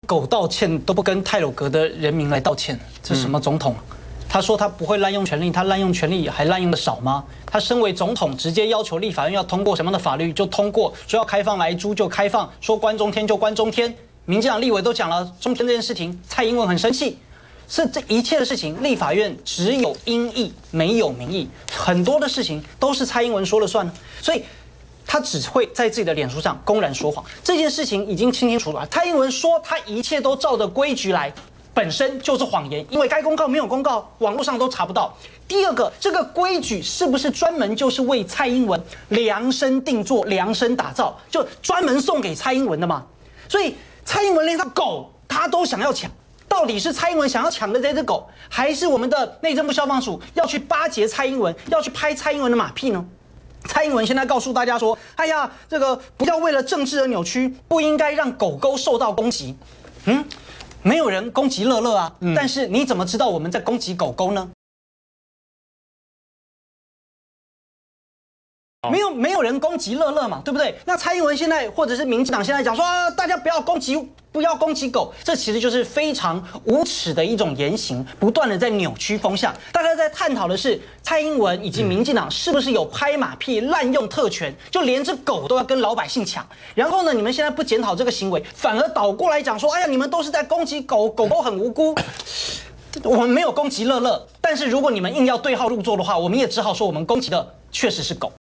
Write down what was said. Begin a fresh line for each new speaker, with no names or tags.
狗道歉都不跟太鲁阁的人民来道歉，这是什么总统？他说他不会滥用权力，他滥用权力还滥用的少吗？他身为总统，直接要求立法院要通过什么样的法律就通过，说要开放莱猪就开放，说关中天就关中天。民进党立委都讲了中天这件事情，蔡英文很生气。是这一切的事情，立法院只有音译没有民意，很多的事情都是蔡英文说了算，所以他只会在自己的脸书上公然说谎。这件事情已经清清楚楚了，蔡英文说他一切都照着规矩来，本身就是谎言，因为该公告没有公告，网络上都查不到。第二个，这个规矩是不是专门就是为蔡英文量身定做、量身打造，就专门送给蔡英文的嘛？所以蔡英文连他狗他都想要抢。到底是蔡英文想要抢的这只狗，还是我们的内政部消防署要去巴结蔡英文，要去拍蔡英文的马屁呢？蔡英文现在告诉大家说：“哎呀，这个不要为了政治而扭曲，不应该让狗狗受到攻击。”没有人攻击乐乐啊，但是你怎么知道我们在攻击狗狗呢？没有人攻击乐乐嘛，对不对？那蔡英文现在或者是民进党现在讲说啊，大家不要攻击狗，这其实就是非常无耻的一种言行，不断的在扭曲风向。大家在探讨的是蔡英文以及民进党是不是有拍马屁、滥用特权，就连只狗都要跟老百姓抢。然后呢，你们现在不检讨这个行为，反而倒过来讲说，哎呀，你们都是在攻击狗，狗狗很无辜。我们没有攻击乐乐，但是如果你们硬要对号入座的话，我们也只好说我们攻击的确实是狗。